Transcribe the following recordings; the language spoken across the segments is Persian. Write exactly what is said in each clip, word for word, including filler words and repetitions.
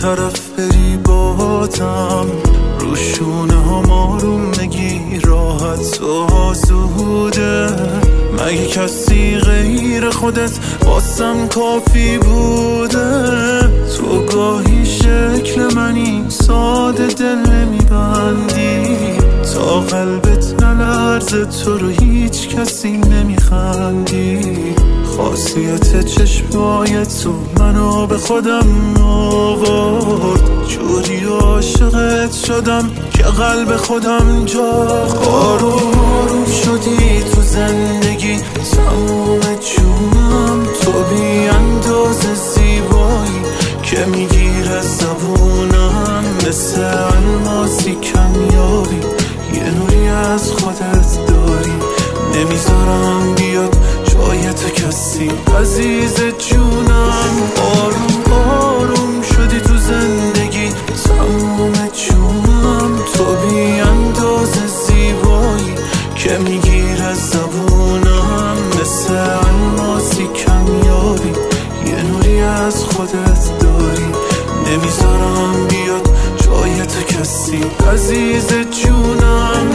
طرف بری باتم، روشونه هم آروم نگی راحت و آسوده. مگه کسی غیر خودت واسم کافی بوده؟ تو گاهی شکل منی ساده دل نمیبندی، تا قلبت نلرزه تو رو هیچ کسی نمیخندی. خاصیت چشمای تو منو به خودم آورد، جوری عاشقت شدم که قلب خودم جا آروم آروم شدی تو زندگی تموم جونم. تو بی اندازه زیبایی که میگیره زبونم، مثل الماسی کمیابی یه نوری از خودت داری. نمیذارم بیاد جای تو کسی عزیز جونم. آروم آروم شدی تو زندگی تموم جونم. تو بی اندازه زیبایی که میگیره زبونم، مثل الماسی کمیابی یه نوری از خودت داری. نمیذارم بیاد جای تو کسی عزیز جونم.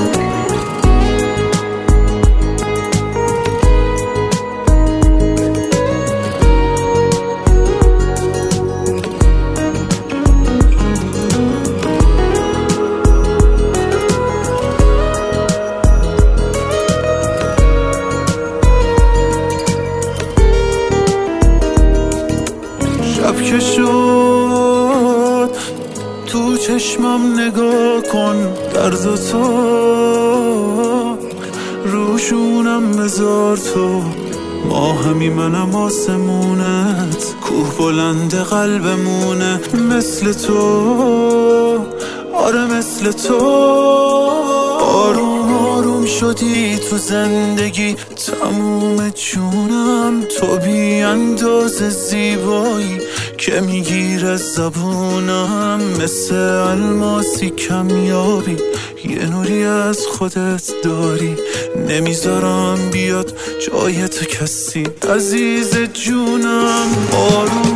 شب که شد تو چشمم نگاه کن، درد و تو روشونم بذار تو. ما همی منم آسمونت، کوه بلند قلبمونه مثل تو. آره مثل تو. آروم آروم شدی تو زندگی تموم جونم. تو بی اندازه زیبایی که میگیره زبونم، مثل الماسی کمیابی یه نوری از خودت داری. نمیذارم بیاد جای تو کسی عزیز جونم. آروم